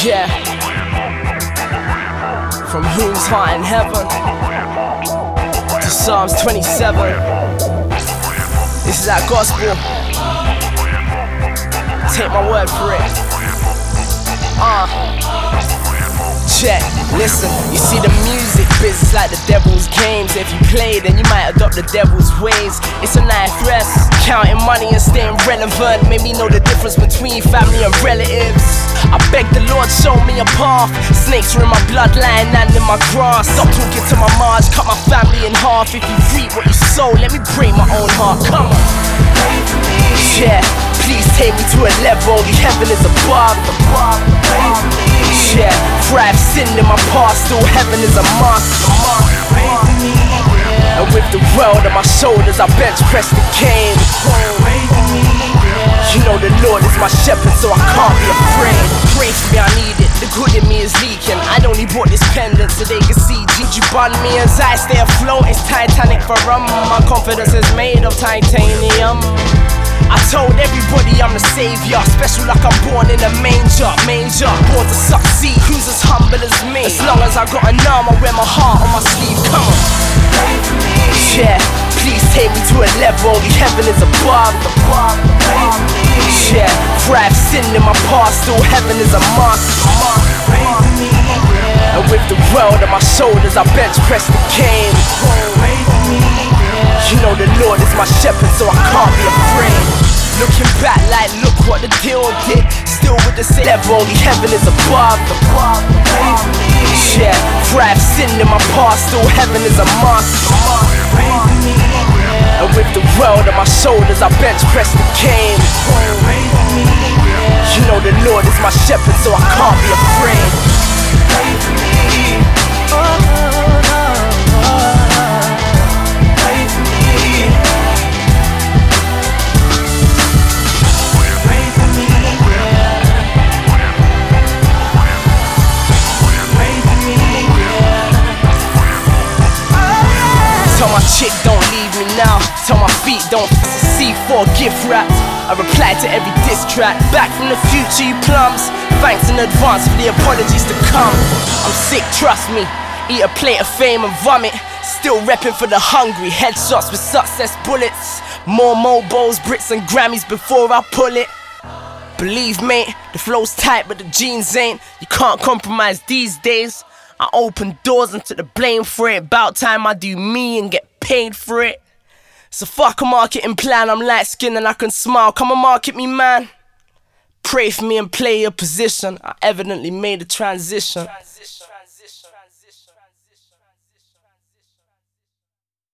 Yeah. From whose heart in heaven to Psalms 27. This is that gospel. Take my word for it. Check, listen, you see the music business like the devil's games. If you play, then you might adopt the devil's ways. It's a life rest, counting money and staying relevant. Made me know the difference between family and relatives. I beg the Lord, show me a path. Snakes are in my bloodline and in my grass. Stop talking to my Mars, cut my family in half. If you reap what you sow, let me break my own heart. Come on. Yeah, please take me to a level only heaven is above. Yeah, for I've sinned in my past, still heaven is a must. And with the world on my shoulders, I bench press the cane. You know the Lord is my shepherd, so I can't be afraid. Pray for me, I need it, the good in me is leaking. I only bought this pendant so they can see. Did you bun me as I stay afloat? It's Titanic for rum. My confidence is made of titanium. I told everybody I'm the savior, special like I'm born in a manger. Born to succeed, who's as humble as me? As long as I got an arm, I wear my heart on my sleeve. Come on. Yeah, please take me to a level only heaven is above. Yeah, for I've sinned in my past, still heaven is a must. And with the world on my shoulders, I bench press the cane. You know the Lord is my shepherd, so I can't be afraid. Looking back like, look what the deal did. Still with the same level, only heaven is above. Yeah, for I've sinned in my past, still heaven is a must. And with the world on my shoulders, I bench press the cane. You know the Lord is my shepherd, so I can't be afraid. Tell my chick don't leave me now. Tell my feet don't C4 gift wrapped. I reply to every diss track. Back from the future, you plums. Thanks in advance for the apologies to come. I'm sick, trust me. Eat a plate of fame and vomit. Still repping for the hungry. Headshots with success bullets. More mobiles, Brits and Grammys before I pull it. Believe mate, the flow's tight but the jeans ain't. You can't compromise these days. I open doors and took the blame for it. About time I do me and get paid for it. So fuck a marketing plan, I'm light skinned and I can smile. Come and market me, man. Pray for me and play your position. I evidently made a transition.